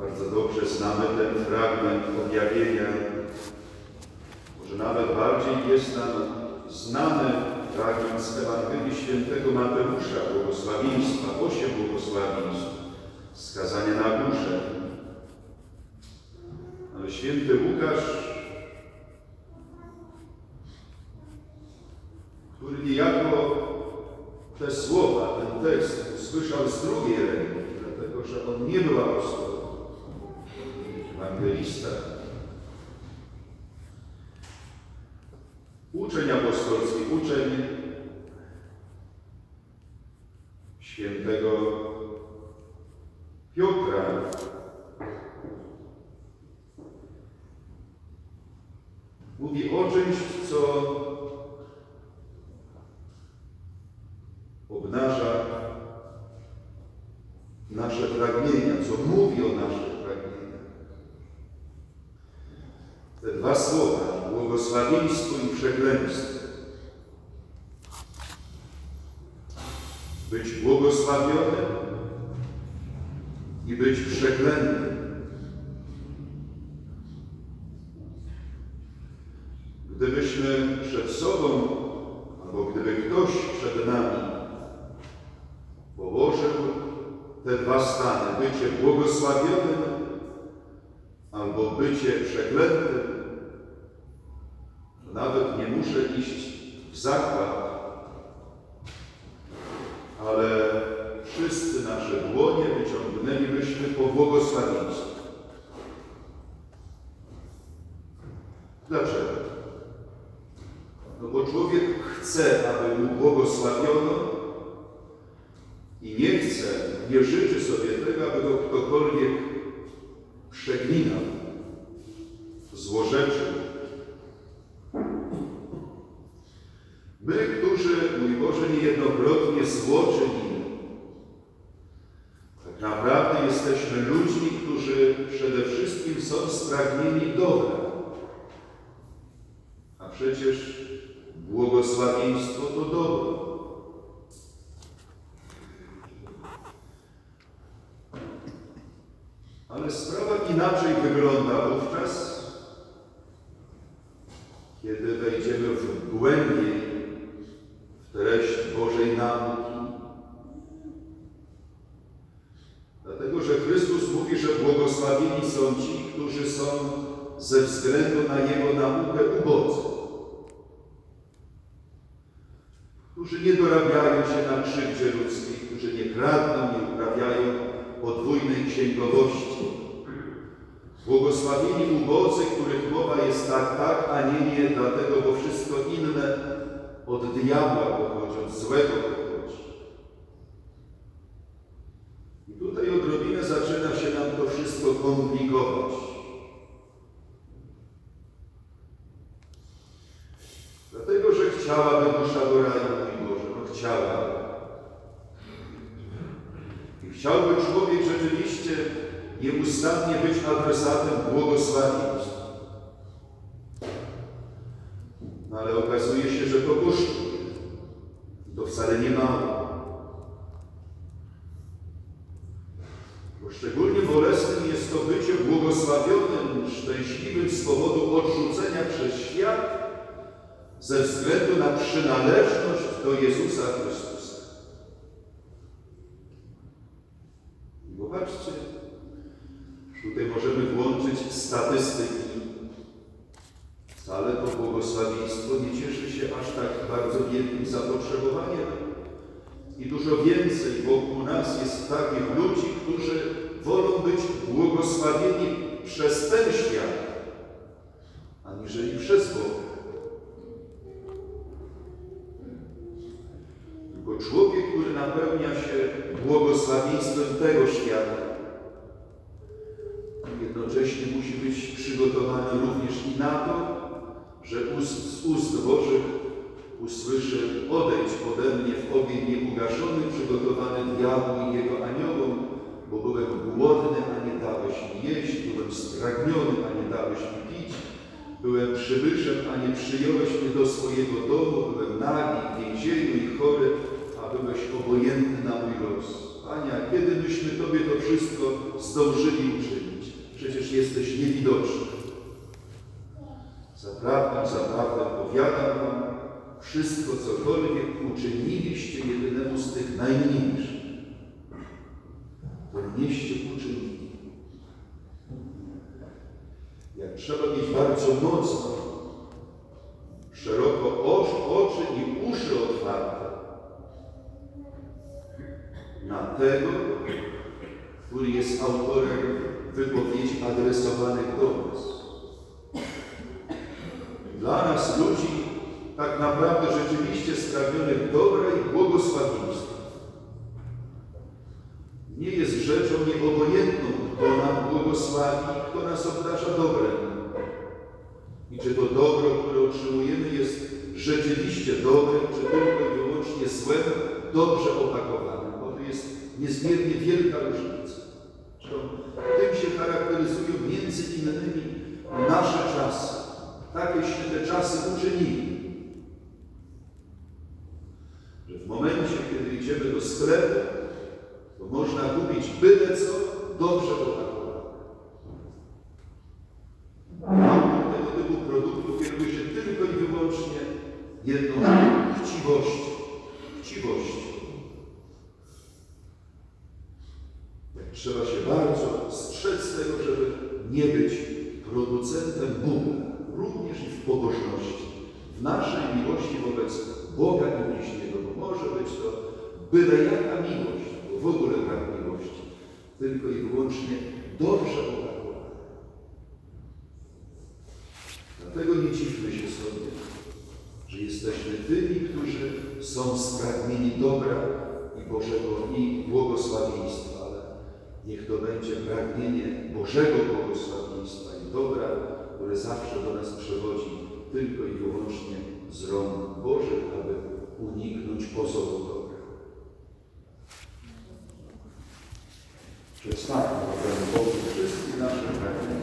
Bardzo dobrze znamy ten fragment objawienia. Może nawet bardziej jest nam znany fragment z Ewangelii Świętego Mateusza, błogosławieństwa, 8 błogosławieństw, skazania na górze. Ale święty Łukasz, który niejako te słowa, ten tekst usłyszał z drugiej ręki, dlatego że on nie był apostołem, ewangelista. Uczeń apostolski, uczeń świętego Piotra, mówi o czymś, co obnaża nasze pragnienia, co mówi o naszych pragnieniach. Te dwa słowa, błogosławieństwo i przekleństwo. Być błogosławionym i być przeklętym. Gdybyśmy przed sobą, albo gdyby ktoś przed nami położył te dwa stany, bycie błogosławionym albo bycie przeklętym, to nawet nie muszę iść w zakład, ale wszyscy nasze dłonie wyciągnęlibyśmy po błogosławieństwie. Dlaczego? No bo człowiek chce, aby mu błogosławiono i nie chce, nie życzy sobie tego, aby go ktokolwiek przeklinał, złorzeczył. My, którzy, mój Boże, niejednokrotnie złoczynimy, tak naprawdę jesteśmy ludźmi, którzy przede wszystkim są spragnieni dobra. A przecież błogosławieństwo to dobro. Ale sprawa inaczej wygląda wówczas, kiedy wejdziemy głębiej w treść Bożej nauki. Dlatego, że Chrystus mówi, że błogosławieni są ci, którzy są ze względu na Jego naukę ubodzy, którzy nie dorabiają się na krzywdzie ludzkiej, którzy nie kradną, nie uprawiają podwójnej księgowości. Błogosławieni ubodzy, których mowa jest tak, a nie, dlatego, bo wszystko inne od diabła pochodzi, od złego pochodzi. I tutaj odrobinę zaczyna się nam to wszystko komplikować. Dlatego, że chciałaby dusza do raju, mój Boże, no chciała. I chciałby człowiek rzeczywiście nieustannie być adresatem błogosławieństw. No ale okazuje się, że to kosztuje. I to wcale nie mało. Bo szczególnie bolesnym jest to bycie błogosławionym, szczęśliwym z powodu odrzucenia przez świat ze względu na przynależność do Jezusa Chrystusa. I popatrzcie, tutaj możemy włączyć statystyki. Wcale to błogosławieństwo nie cieszy się aż tak bardzo wielkim zapotrzebowaniem. I dużo więcej wokół nas jest takich ludzi, którzy wolą być błogosławieni przez ten świat, aniżeli przez Boga. Tylko człowiek, który napełnia się błogosławieństwem tego świata, jednocześnie musi być przygotowany również i na to, że z ust Bożych usłyszy: odejdź ode mnie w ogień nieugaszony, przygotowany diabłu i jego aniołom, bo byłem głodny, a nie dałeś mi jeść, byłem spragniony, a nie dałeś mi pić, byłem przybyszem, a nie przyjąłeś mnie do swojego domu, byłem nagi, w więzieniu i chory, a byłeś obojętny na mój los. Panie, a kiedy myśmy Tobie to wszystko zdążyli uczynić? Przecież jesteś niewidoczny. Zaprawdę powiadam wam, wszystko cokolwiek uczyniliście jedynemu z tych najmniejszych, to mnieście uczynili. Jak trzeba mieć bardzo mocno, szeroko oczy i uszy otwarte na tego, który jest autorem wypowiedzi adresowanych do nas. Dla nas, ludzi tak naprawdę rzeczywiście sprawnionych dobra i błogosławieństwa, nie jest rzeczą nieobojętną, kto nam błogosławi, kto nas obdarza dobrem. I czy to dobro, które otrzymujemy, jest rzeczywiście dobrem, czy tylko i wyłącznie złem, dobrze opakowanym, bo to jest niezmiernie wielka różnica. Tym się charakteryzują między innymi nasze czasy. Takieśmy te czasy uczynili. Że w momencie, kiedy idziemy do sklepu, to można kupić byle co dobrze opakowane. Tego typu produktów kieruje się tylko i wyłącznie jedną chciwością. Jak trzeba się bardzo strzec tego, żeby nie być producentem bubla, również i w pobożności, w naszej miłości wobec Boga i bliźniego, bo może być to byle jaka miłość, bo w ogóle brak miłości, tylko i wyłącznie dobrze opakowana. Dlatego nie dziwmy się sobie, że jesteśmy tymi, którzy są spragnieni dobra i Bożego i błogosławieństwa, ale niech to będzie pragnienie Bożego błogosławieństwa i dobra, które zawsze do nas przewodzi tylko i wyłącznie z rąk Bożych, aby uniknąć pozoru dobra. Przedstawmy Panu Bogu wszystkie nasze pragnienia.